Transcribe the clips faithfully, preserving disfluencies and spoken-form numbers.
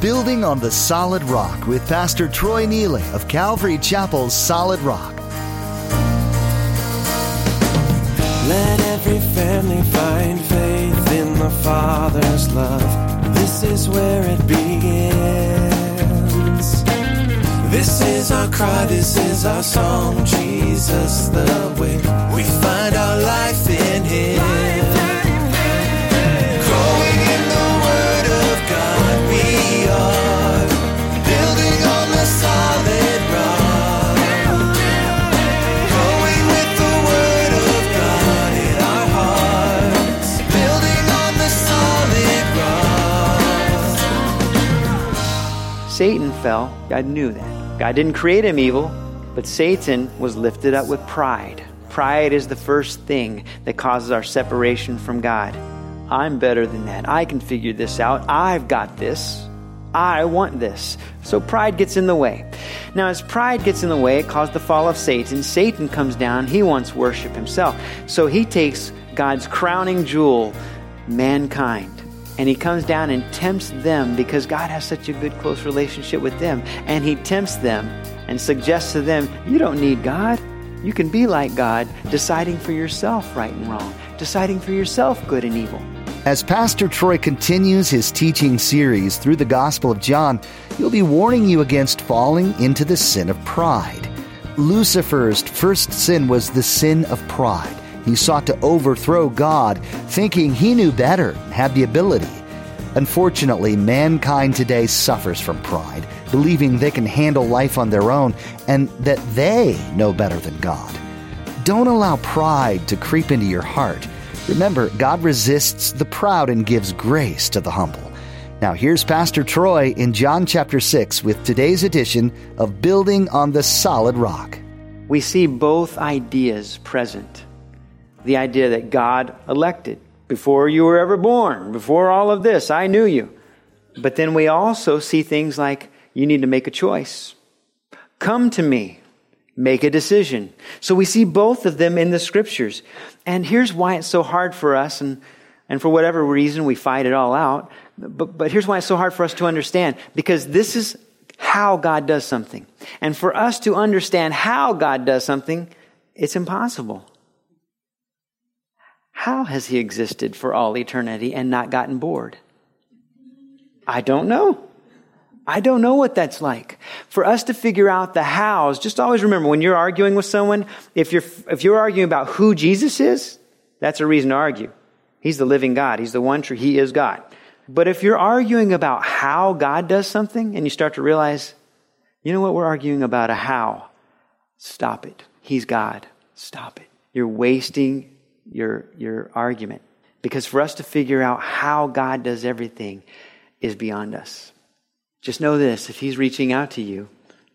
Building on the Solid Rock with Pastor Troy Neely of Calvary Chapel's Solid Rock. Let every family find faith in the Father's love. This is where it begins. This is our cry, this is our song. Jesus the way. We find our life in Him. Growing in the Word of God, we are building on the solid rock. Growing with the Word of God in our hearts, building on the solid rock. Satan fell. God knew that. God didn't create him evil, but Satan was lifted up with pride. Pride is the first thing that causes our separation from God. I'm better than that. I can figure this out. I've got this. I want this. So pride gets in the way. Now, as pride gets in the way, it caused the fall of Satan. Satan comes down. He wants worship himself. So he takes God's crowning jewel, mankind, and he comes down and tempts them because God has such a good, close relationship with them. And he tempts them and suggests to them, you don't need God. You can be like God, deciding for yourself right and wrong, deciding for yourself good and evil. As Pastor Troy continues his teaching series through the Gospel of John, he'll be warning you against falling into the sin of pride. Lucifer's first sin was the sin of pride. He sought to overthrow God, thinking he knew better and had the ability. Unfortunately, mankind today suffers from pride, believing they can handle life on their own and that they know better than God. Don't allow pride to creep into your heart. Remember, God resists the proud and gives grace to the humble. Now here's Pastor Troy in John chapter six with today's edition of Building on the Solid Rock. We see both ideas present. The idea that God elected. Before you were ever born, before all of this, I knew you. But then we also see things like, you need to make a choice. Come to me. Make a decision. So we see both of them in the Scriptures. And here's why it's so hard for us, and, and for whatever reason we fight it all out. But, but here's why it's so hard for us to understand. Because this is how God does something. And for us to understand how God does something, it's impossible. How has He existed for all eternity and not gotten bored? I don't know. I don't know what that's like. For us to figure out the hows, just always remember when you're arguing with someone, if you're if you're arguing about who Jesus is, that's a reason to argue. He's the living God. He's the one true. He is God. But if you're arguing about how God does something and you start to realize, you know what, we're arguing about a how. Stop it. He's God. Stop it. You're wasting your your argument. Because for us to figure out how God does everything is beyond us. Just know this, if He's reaching out to you,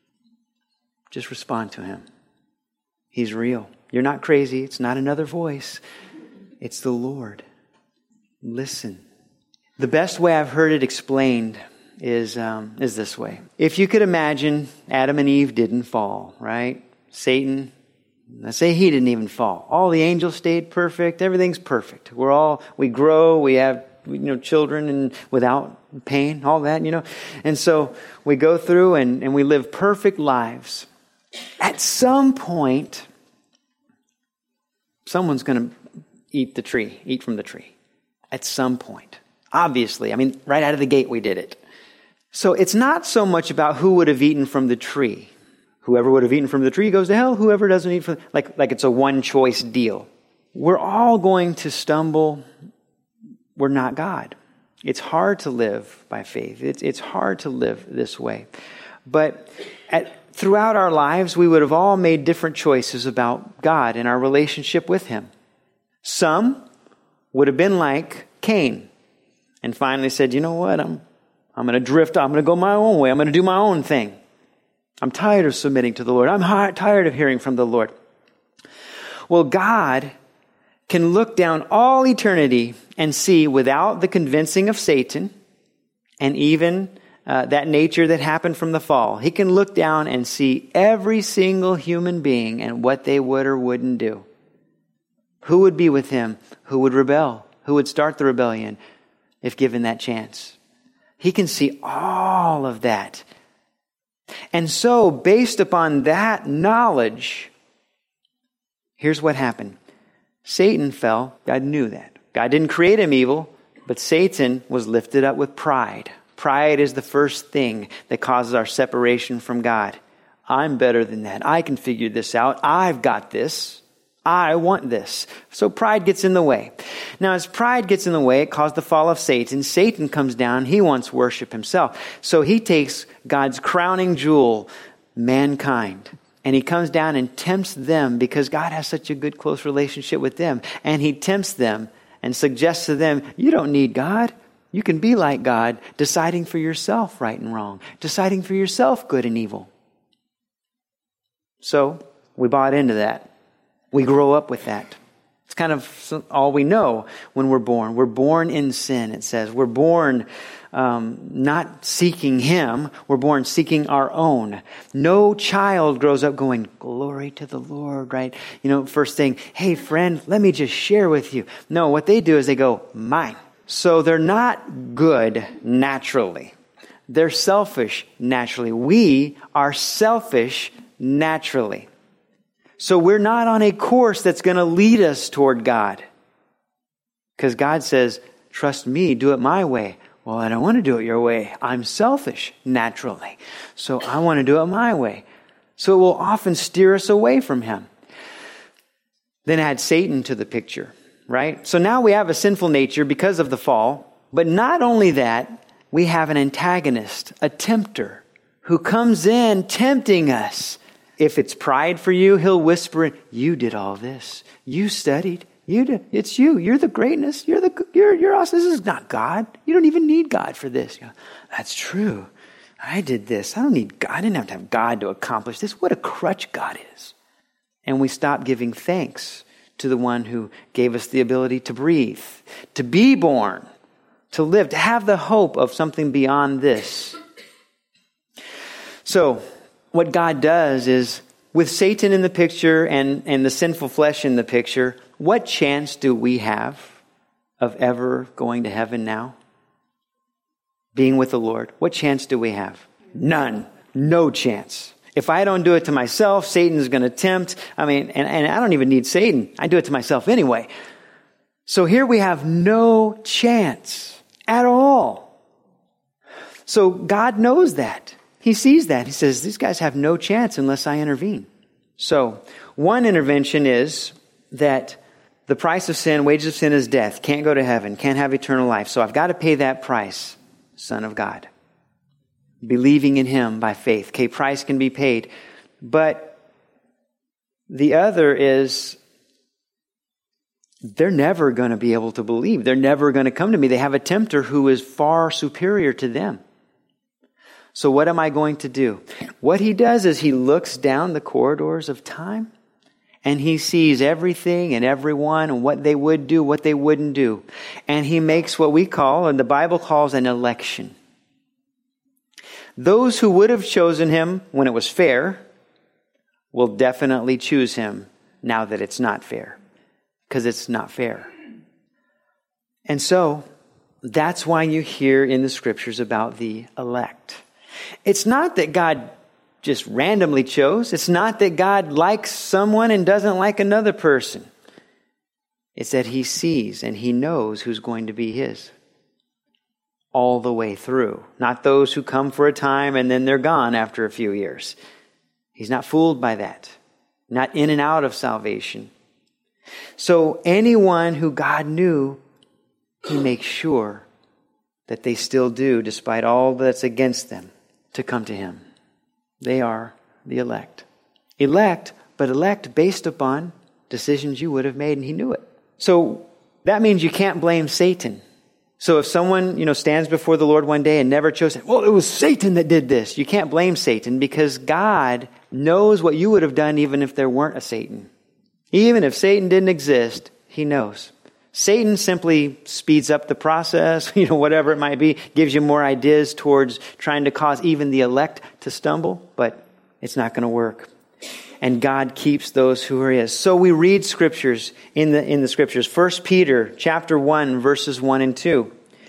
just respond to Him. He's real. You're not crazy. It's not another voice. It's the Lord. Listen. The best way I've heard it explained is, um, is this way. If you could imagine Adam and Eve didn't fall, right? Satan, let's say he didn't even fall. All the angels stayed perfect. Everything's perfect. We're all, we grow, we have, you know, children and without pain, all that, you know. And so we go through and, and we live perfect lives. At some point, someone's going to eat the tree, eat from the tree. At some point. Obviously, I mean, right out of the gate we did it. So it's not so much about who would have eaten from the tree. Whoever would have eaten from the tree goes to hell. Whoever doesn't eat from, like, like it's a one-choice deal. We're all going to stumble. We're not God. It's hard to live by faith. It's it's hard to live this way. But at, throughout our lives, we would have all made different choices about God and our relationship with Him. Some would have been like Cain and finally said, you know what, I'm I'm going to drift, I'm going to go my own way. I'm going to do my own thing. I'm tired of submitting to the Lord. I'm hard, tired of hearing from the Lord. Well, God can look down all eternity and see, without the convincing of Satan and even uh, that nature that happened from the fall, He can look down and see every single human being and what they would or wouldn't do. Who would be with Him? Who would rebel? Who would start the rebellion if given that chance? He can see all of that. And so, based upon that knowledge, here's what happened. Satan fell. God knew that. God didn't create him evil, but Satan was lifted up with pride. Pride is the first thing that causes our separation from God. I'm better than that. I can figure this out. I've got this. I want this. So pride gets in the way. Now, as pride gets in the way, it caused the fall of Satan. Satan comes down. He wants worship himself. So he takes God's crowning jewel, mankind, and he comes down and tempts them because God has such a good, close relationship with them. And he tempts them and suggests to them, you don't need God. You can be like God, deciding for yourself right and wrong, deciding for yourself good and evil. So we bought into that. We grow up with that. It's kind of all we know when we're born. We're born in sin, it says. We're born um, not seeking Him. We're born seeking our own. No child grows up going, glory to the Lord, right? You know, first thing, hey friend, let me just share with you. No, what they do is they go, mine. So they're not good naturally. They're selfish naturally. We are selfish naturally. So we're not on a course that's going to lead us toward God. Because God says, trust me, do it my way. Well, I don't want to do it your way. I'm selfish naturally. So I want to do it my way. So it will often steer us away from Him. Then add Satan to the picture, right? So now we have a sinful nature because of the fall. But not only that, we have an antagonist, a tempter, who comes in tempting us. If it's pride for you, he'll whisper, you did all this. You studied. You did. It's you. You're the greatness. You're the, you're, you're awesome. This is not God. You don't even need God for this. You know, that's true. I did this. I don't need God. I didn't have to have God to accomplish this. What a crutch God is. And we stop giving thanks to the one who gave us the ability to breathe, to be born, to live, to have the hope of something beyond this. So, what God does is, with Satan in the picture and, and the sinful flesh in the picture, what chance do we have of ever going to heaven now? Being with the Lord. What chance do we have? None. No chance. If I don't do it to myself, Satan's going to tempt. I mean, and, and I don't even need Satan. I do it to myself anyway. So here we have no chance at all. So God knows that. He sees that. He says, these guys have no chance unless I intervene. So one intervention is that the price of sin, wages of sin is death. Can't go to heaven. Can't have eternal life. So I've got to pay that price. Son of God. Believing in Him by faith. Okay, price can be paid. But the other is they're never going to be able to believe. They're never going to come to me. They have a tempter who is far superior to them. So what am I going to do? What he does is he looks down the corridors of time and he sees everything and everyone and what they would do, what they wouldn't do. And he makes what we call, and the Bible calls, an election. Those who would have chosen him when it was fair will definitely choose him now that it's not fair, because it's not fair. And so that's why you hear in the scriptures about the elect. It's not that God just randomly chose. It's not that God likes someone and doesn't like another person. It's that He sees and He knows who's going to be His all the way through. Not those who come for a time and then they're gone after a few years. He's not fooled by that. Not in and out of salvation. So anyone who God knew, He makes sure that they still do, despite all that's against them, to come to Him. They are the elect. Elect, but elect based upon decisions you would have made, and He knew it. So that means you can't blame Satan. So if someone, you know, stands before the Lord one day and never chose it, well, it was Satan that did this. You can't blame Satan because God knows what you would have done even if there weren't a Satan. Even if Satan didn't exist, He knows. Satan simply speeds up the process, you know, whatever it might be, gives you more ideas towards trying to cause even the elect to stumble, but it's not going to work. And God keeps those who are His. So we read scriptures in the in the scriptures. First Peter chapter one, verses one and two.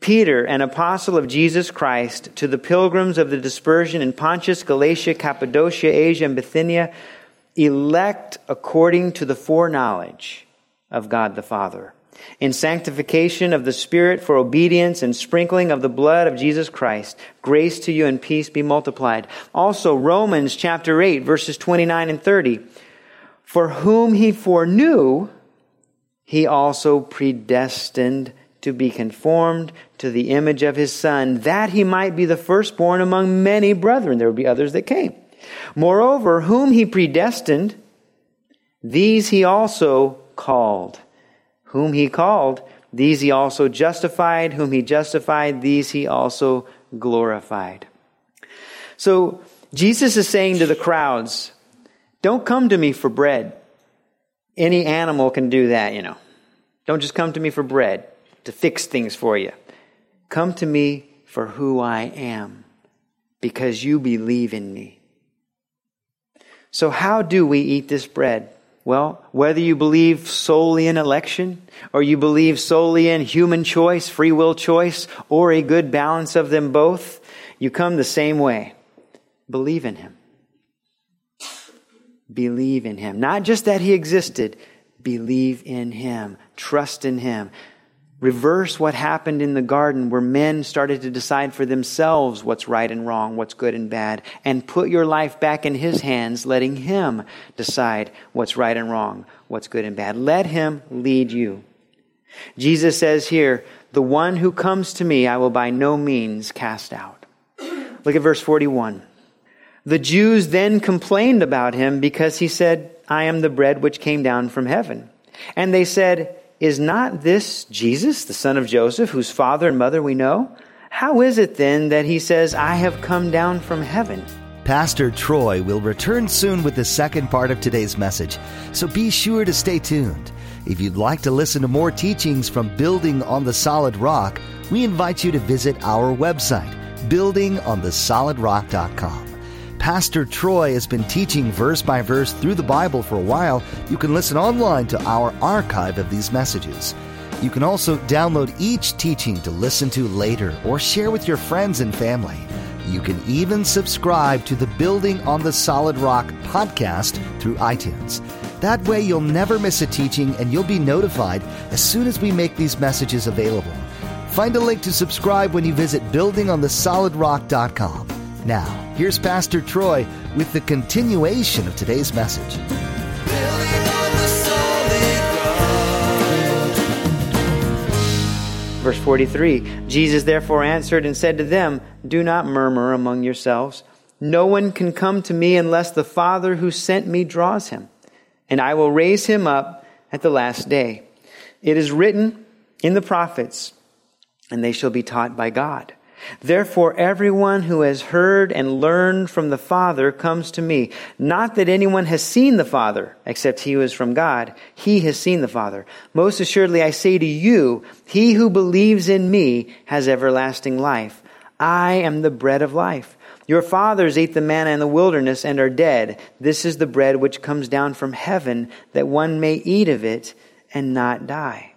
Peter, an apostle of Jesus Christ, to the pilgrims of the dispersion in Pontus, Galatia, Cappadocia, Asia, and Bithynia, elect according to the foreknowledge of God the Father, in sanctification of the Spirit for obedience and sprinkling of the blood of Jesus Christ, grace to you and peace be multiplied. Also, Romans chapter eight, verses twenty-nine and thirty. For whom he foreknew, he also predestined to be conformed to the image of his Son, that he might be the firstborn among many brethren. There would be others that came. Moreover, whom he predestined, these he also called. Whom he called, these he also justified. Whom he justified, these he also glorified. So Jesus is saying to the crowds, don't come to me for bread. Any animal can do that, you know. Don't just come to me for bread, to fix things for you. Come to me for who I am, because you believe in me. So how do we eat this bread? Well, whether you believe solely in election, or you believe solely in human choice, free will choice, or a good balance of them both, you come the same way. Believe in him. Believe in him. Not just that he existed. Believe in him. Trust in him. Reverse what happened in the garden where men started to decide for themselves what's right and wrong, what's good and bad, and put your life back in his hands, letting him decide what's right and wrong, what's good and bad. Let him lead you. Jesus says here, the one who comes to me, I will by no means cast out. Look at verse forty-one. The Jews then complained about him because he said, I am the bread which came down from heaven. And they said, is not this Jesus, the son of Joseph, whose father and mother we know? How is it then that he says, I have come down from heaven? Pastor Troy will return soon with the second part of today's message, so be sure to stay tuned. If you'd like to listen to more teachings from Building on the Solid Rock, we invite you to visit our website, building on the solid rock dot com. Pastor Troy has been teaching verse by verse through the Bible for a while. You can listen online to our archive of these messages. You can also download each teaching to listen to later or share with your friends and family. You can even subscribe to the Building on the Solid Rock podcast through iTunes. That way you'll never miss a teaching and you'll be notified as soon as we make these messages available. Find a link to subscribe when you visit building on the solid rock dot com. Now, here's Pastor Troy with the continuation of today's message. Verse forty-three, Jesus therefore answered and said to them, do not murmur among yourselves. No one can come to me unless the Father who sent me draws him, and I will raise him up at the last day. It is written in the prophets, and they shall be taught by God. Therefore, everyone who has heard and learned from the Father comes to me. Not that anyone has seen the Father, except he who is from God. He has seen the Father. Most assuredly, I say to you, he who believes in me has everlasting life. I am the bread of life. Your fathers ate the manna in the wilderness and are dead. This is the bread which comes down from heaven, that one may eat of it and not die.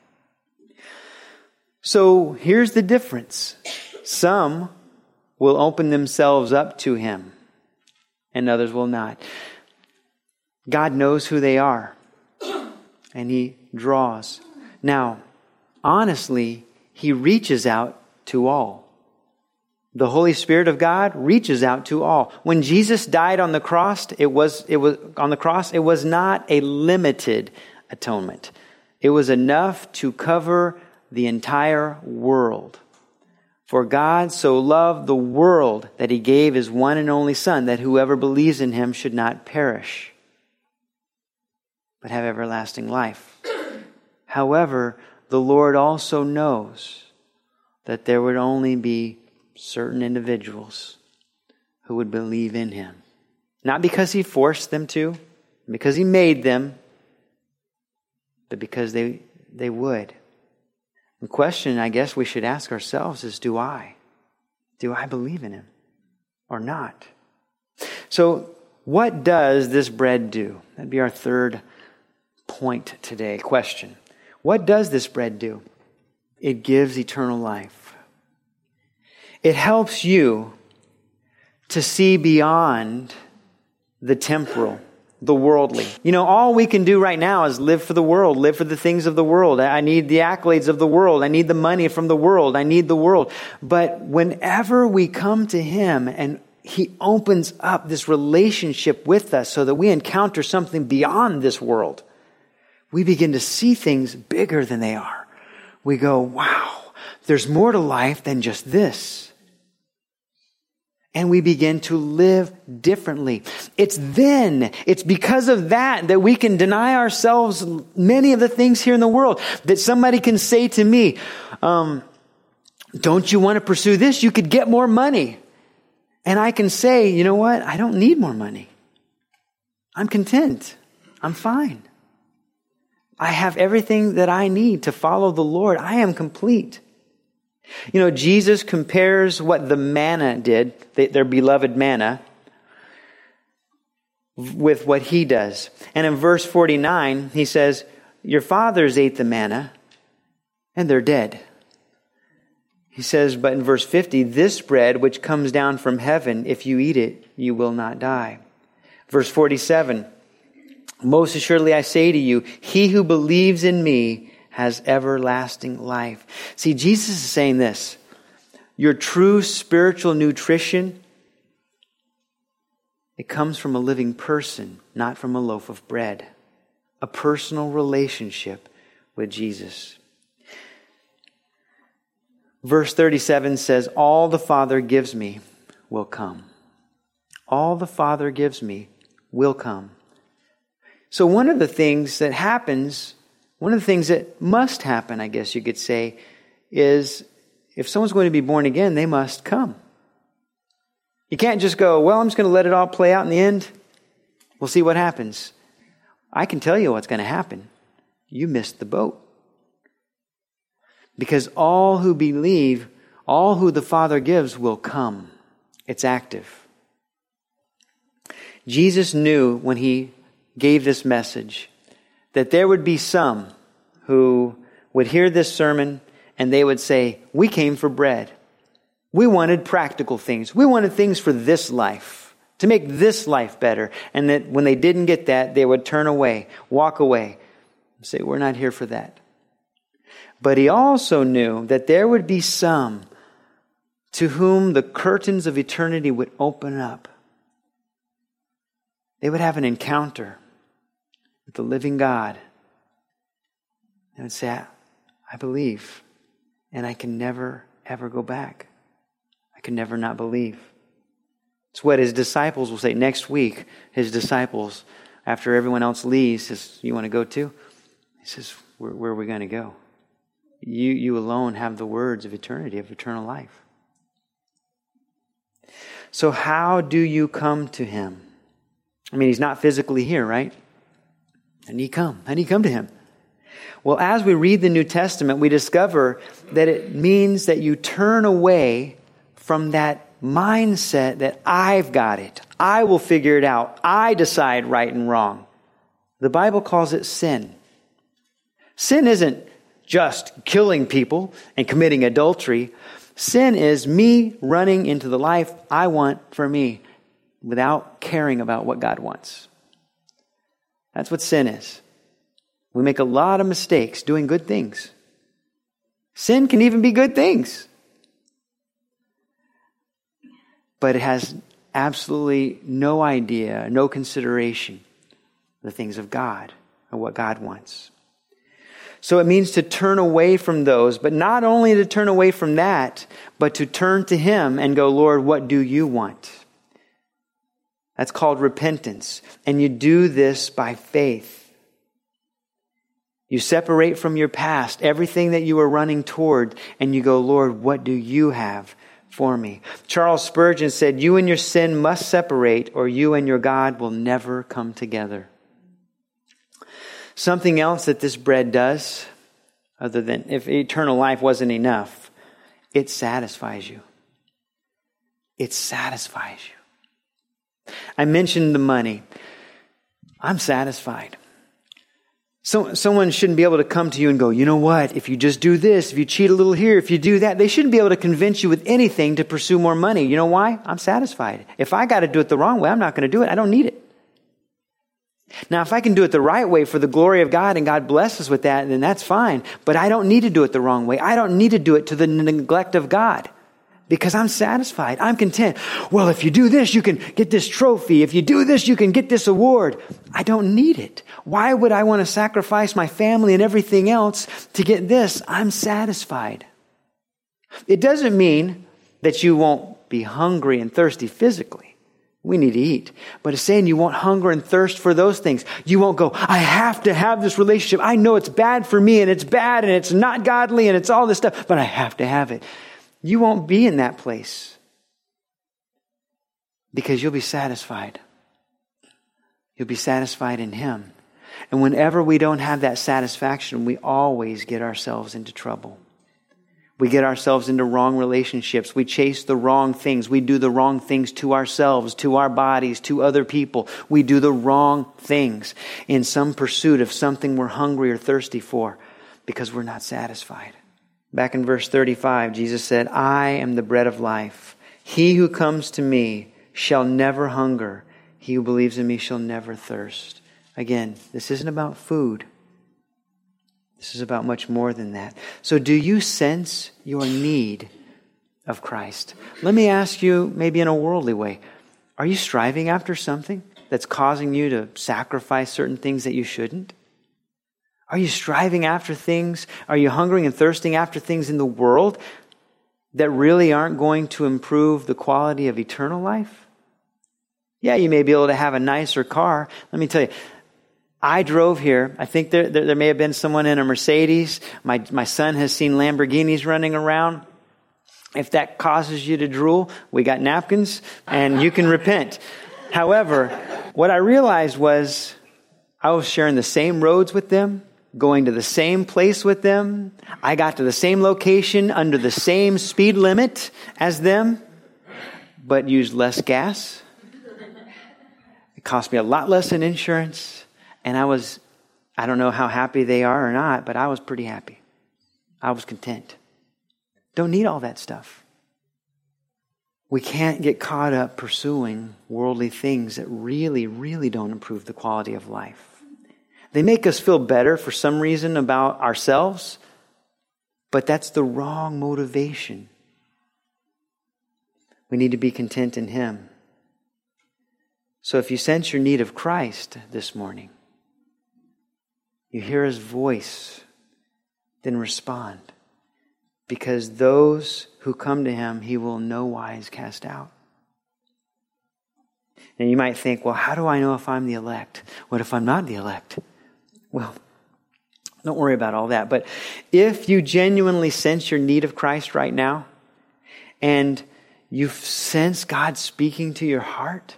So here's the difference. Some will open themselves up to him, and others will not. God knows who they are, and he draws. Now, honestly, he reaches out to all. The Holy Spirit of God reaches out to all. When Jesus died on the cross, it was it was on the cross, it was not a limited atonement. It was enough to cover the entire world. For God so loved the world that he gave his one and only Son, that whoever believes in him should not perish, but have everlasting life. However, the Lord also knows that there would only be certain individuals who would believe in him. Not because he forced them to, because he made them, but because they, they would. The question I guess we should ask ourselves is, do I? Do I believe in him or not? So what does this bread do? That'd be our third point today. Question. What does this bread do? It gives eternal life. It helps you to see beyond the temporal, the worldly. You know, all we can do right now is live for the world, live for the things of the world. I need the accolades of the world. I need the money from the world. I need the world. But whenever we come to Him and He opens up this relationship with us so that we encounter something beyond this world, we begin to see things bigger than they are. We go, wow, there's more to life than just this. And we begin to live differently. It's then, it's because of that that we can deny ourselves many of the things here in the world. That somebody can say to me, um, don't you want to pursue this? You could get more money. And I can say, you know what? I don't need more money. I'm content. I'm fine. I have everything that I need to follow the Lord. I am complete. You know, Jesus compares what the manna did, their beloved manna, with what He does. And in verse forty-nine, He says, your fathers ate the manna and they're dead. He says, but in verse fifty, this bread which comes down from heaven, if you eat it, you will not die. Verse forty-seven, most assuredly I say to you, he who believes in me has everlasting life. See, Jesus is saying this. Your true spiritual nutrition, it comes from a living person, not from a loaf of bread. A personal relationship with Jesus. Verse thirty-seven says, all the Father gives me will come. All the Father gives me will come. So one of the things that happens One of the things that must happen, I guess you could say, is if someone's going to be born again, they must come. You can't just go, well, I'm just going to let it all play out in the end. We'll see what happens. I can tell you what's going to happen. You missed the boat. Because all who believe, all who the Father gives will come. It's active. Jesus knew when He gave this message that there would be some who would hear this sermon and they would say, we came for bread. We wanted practical things. We wanted things for this life, to make this life better. And that when they didn't get that, they would turn away, walk away, and say, we're not here for that. But He also knew that there would be some to whom the curtains of eternity would open up. They would have an encounter with the living God. They would say, I believe, and I can never, ever go back. I can never not believe. It's what His disciples will say. Next week, His disciples, after everyone else leaves, says, you want to go too? He says, where, where are we going to go? You, you alone have the words of eternity, of eternal life. So how do you come to Him? I mean, He's not physically here, right? And you come. How do you come to Him? Well, as we read the New Testament, we discover that it means that you turn away from that mindset that I've got it. I will figure it out. I decide right and wrong. The Bible calls it sin. Sin isn't just killing people and committing adultery. Sin is me running into the life I want for me without caring about what God wants. That's what sin is. We make a lot of mistakes doing good things. Sin can even be good things. But it has absolutely no idea, no consideration of the things of God and what God wants. So it means to turn away from those, but not only to turn away from that, but to turn to Him and go, Lord, what do you want? That's called repentance. And you do this by faith. You separate from your past everything that you are running toward, and you go, Lord, what do you have for me? Charles Spurgeon said, you and your sin must separate, or you and your God will never come together. Something else that this bread does, other than if eternal life wasn't enough, it satisfies you. It satisfies you. I mentioned the money. I'm satisfied. So, someone shouldn't be able to come to you and go, you know what, if you just do this, if you cheat a little here, if you do that, they shouldn't be able to convince you with anything to pursue more money. You know why? I'm satisfied. If I got to do it the wrong way, I'm not going to do it. I don't need it. Now, if I can do it the right way for the glory of God and God blesses with that, then that's fine. But I don't need to do it the wrong way. I don't need to do it to the neglect of God. Because I'm satisfied. I'm content. Well, if you do this, you can get this trophy. If you do this, you can get this award. I don't need it. Why would I want to sacrifice my family and everything else to get this? I'm satisfied. It doesn't mean that you won't be hungry and thirsty physically. We need to eat. But it's saying you won't hunger and thirst for those things. You won't go, I have to have this relationship. I know it's bad for me and it's bad and it's not godly and it's all this stuff, but I have to have it. You won't be in that place because you'll be satisfied. You'll be satisfied in Him. And whenever we don't have that satisfaction, we always get ourselves into trouble. We get ourselves into wrong relationships. We chase the wrong things. We do the wrong things to ourselves, to our bodies, to other people. We do the wrong things in some pursuit of something we're hungry or thirsty for because we're not satisfied. Back in verse thirty-five, Jesus said, I am the bread of life. He who comes to me shall never hunger. He who believes in me shall never thirst. Again, this isn't about food. This is about much more than that. So do you sense your need of Christ? Let me ask you, maybe in a worldly way, are you striving after something that's causing you to sacrifice certain things that you shouldn't? Are you striving after things? Are you hungering and thirsting after things in the world that really aren't going to improve the quality of eternal life? Yeah, you may be able to have a nicer car. Let me tell you, I drove here. I think there, there, there may have been someone in a Mercedes. My, my son has seen Lamborghinis running around. If that causes you to drool, we got napkins and you can repent. However, what I realized was I was sharing the same roads with them, going to the same place with them. I got to the same location under the same speed limit as them, but used less gas. It cost me a lot less in insurance. And I was, I don't know how happy they are or not, but I was pretty happy. I was content. Don't need all that stuff. We can't get caught up pursuing worldly things that really, really don't improve the quality of life. They make us feel better for some reason about ourselves, but that's the wrong motivation. We need to be content in Him. So if you sense your need of Christ this morning, you hear His voice, then respond. Because those who come to Him, He will no wise cast out. And you might think, well, how do I know if I'm the elect? What if I'm not the elect? Well, don't worry about all that. But if you genuinely sense your need of Christ right now, and you sense God speaking to your heart,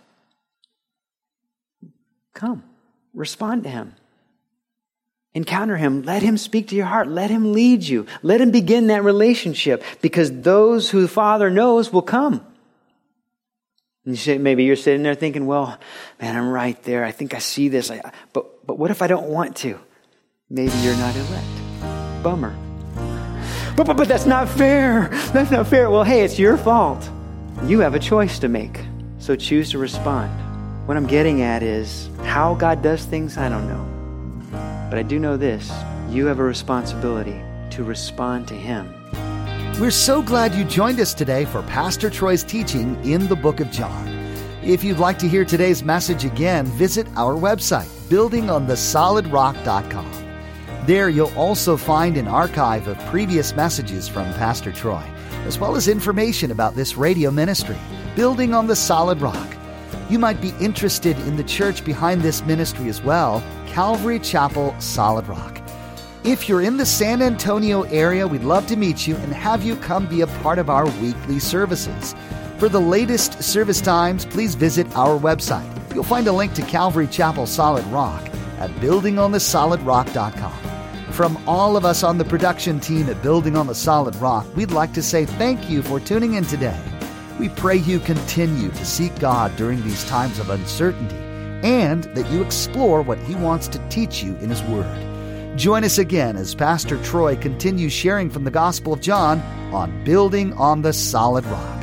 come, respond to Him. Encounter Him. Let Him speak to your heart. Let Him lead you. Let Him begin that relationship, because those who the Father knows will come. And you say, maybe you're sitting there thinking, well, man, I'm right there. I think I see this. I, but, but what if I don't want to? Maybe you're not elect. Bummer. But, but, but that's not fair. That's not fair. Well, hey, it's your fault. You have a choice to make. So choose to respond. What I'm getting at is how God does things, I don't know. But I do know this. You have a responsibility to respond to Him. We're so glad you joined us today for Pastor Troy's teaching in the book of John. If you'd like to hear today's message again, visit our website, building on the solid rock dot com. There you'll also find an archive of previous messages from Pastor Troy, as well as information about this radio ministry, Building on the Solid Rock. You might be interested in the church behind this ministry as well, Calvary Chapel Solid Rock. If you're in the San Antonio area, we'd love to meet you and have you come be a part of our weekly services. For the latest service times, please visit our website. You'll find a link to Calvary Chapel Solid Rock at building on the solid rock dot com. From all of us on the production team at Building on the Solid Rock, we'd like to say thank you for tuning in today. We pray you continue to seek God during these times of uncertainty and that you explore what He wants to teach you in His Word. Join us again as Pastor Troy continues sharing from the Gospel of John on Building on the Solid Rock.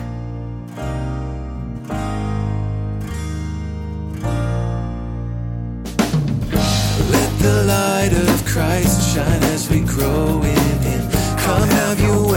Let the light of Christ shine as we grow in Him. Come have your